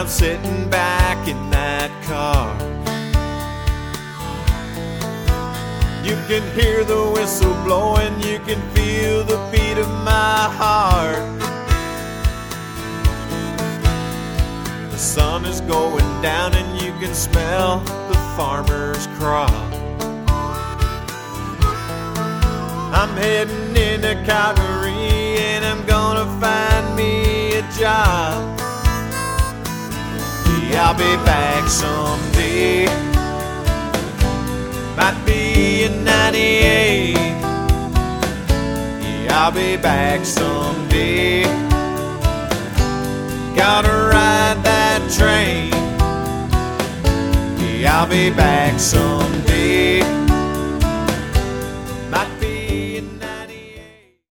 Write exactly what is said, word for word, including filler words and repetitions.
I'm sitting back in that car. You can hear the whistle blowing, you can feel the beat of my heart. The sun is going down and you can smell the farmer's crop. I'm heading into Calgary and I'm gonna find me a job. Yeah, I'll be back someday. Might be in ninety-eight. Yeah, I'll be back someday. Gotta ride that train. Yeah, I'll be back someday.